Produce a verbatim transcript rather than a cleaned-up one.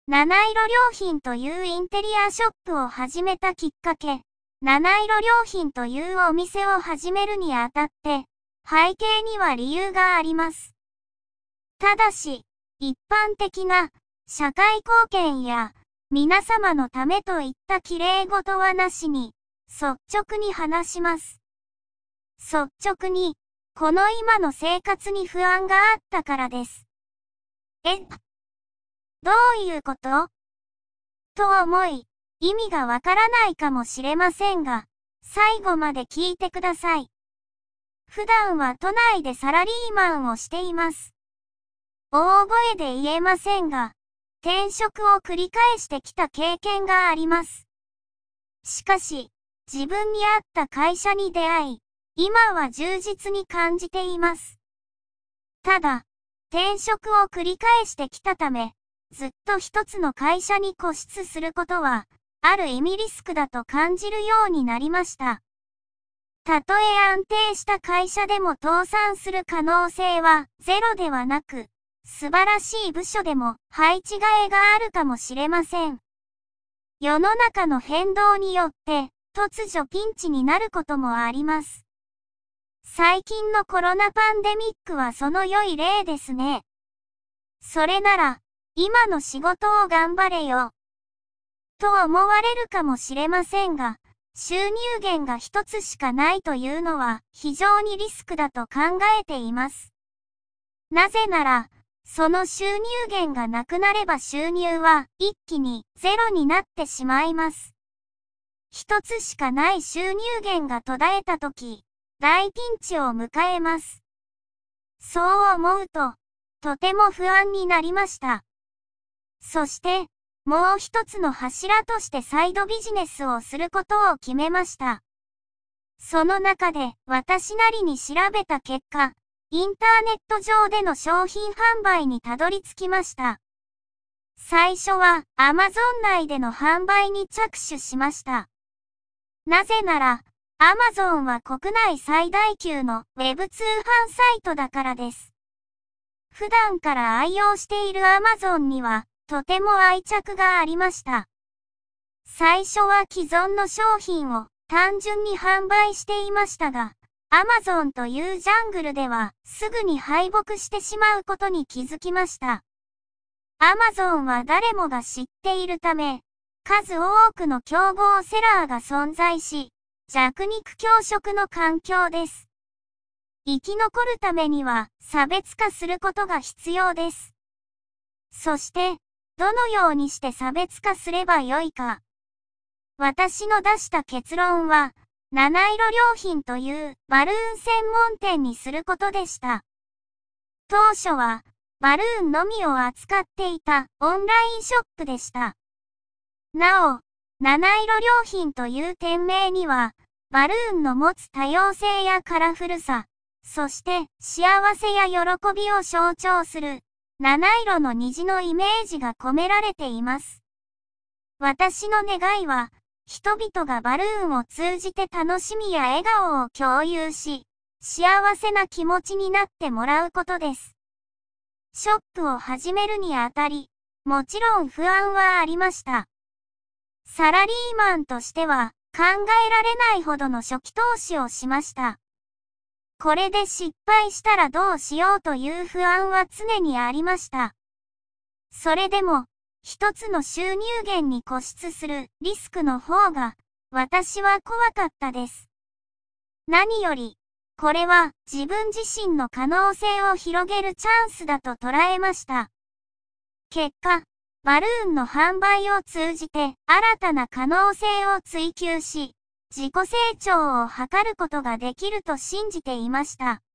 七色良品というインテリアショップを始めたきっかけ、七色良品というお店を始めるにあたって、背景には理由があります。ただし、一般的な社会貢献や皆様のためといった綺麗事はなしに、率直に話します。率直に、この今の生活に不安があったからです。え、どういうこと?と思い、意味がわからないかもしれませんが、最後まで聞いてください。普段は都内でサラリーマンをしています。大声で言えませんが、転職を繰り返してきた経験があります。しかし、自分に合った会社に出会い、今は充実に感じています。ただ、転職を繰り返してきたため、ずっと一つの会社に固執することは、ある意味リスクだと感じるようになりました。たとえ安定した会社でも倒産する可能性はゼロではなく、素晴らしい部署でも配置換えがあるかもしれません。世の中の変動によって突如ピンチになることもあります。最近のコロナパンデミックはその良い例ですね。それなら、今の仕事を頑張れよ。と思われるかもしれませんが、収入源が一つしかないというのは非常にリスクだと考えています。なぜなら、その収入源がなくなれば収入は一気にゼロになってしまいます。一つしかない収入源が途絶えたとき、大ピンチを迎えます。そう思うと、とても不安になりました。そして、もう一つの柱としてサイドビジネスをすることを決めました。その中で私なりに調べた結果、インターネット上での商品販売にたどり着きました。最初は Amazon 内での販売に着手しました。なぜなら、Amazon は国内最大級のウェブ通販サイトだからです。普段から愛用している Amazon には、とても愛着がありました。最初は既存の商品を単純に販売していましたが、Amazon というジャングルではすぐに敗北してしまうことに気づきました。Amazon は誰もが知っているため、数多くの競合セラーが存在し、弱肉強食の環境です。生き残るためには差別化することが必要です。そして、どのようにして差別化すればよいか。私の出した結論は、七色良品というバルーン専門店にすることでした。当初は、バルーンのみを扱っていたオンラインショップでした。なお、七色良品という店名には、バルーンの持つ多様性やカラフルさ、そして幸せや喜びを象徴する、七色の虹のイメージが込められています。私の願いは、人々がバルーンを通じて楽しみや笑顔を共有し、幸せな気持ちになってもらうことです。ショップを始めるにあたり、もちろん不安はありました。サラリーマンとしては考えられないほどの初期投資をしました。これで失敗したらどうしようという不安は常にありました。それでも、一つの収入源に固執するリスクの方が、私は怖かったです。何より、これは自分自身の可能性を広げるチャンスだと捉えました。結果、バルーンの販売を通じて新たな可能性を追求し、自己成長を図ることができると信じていました。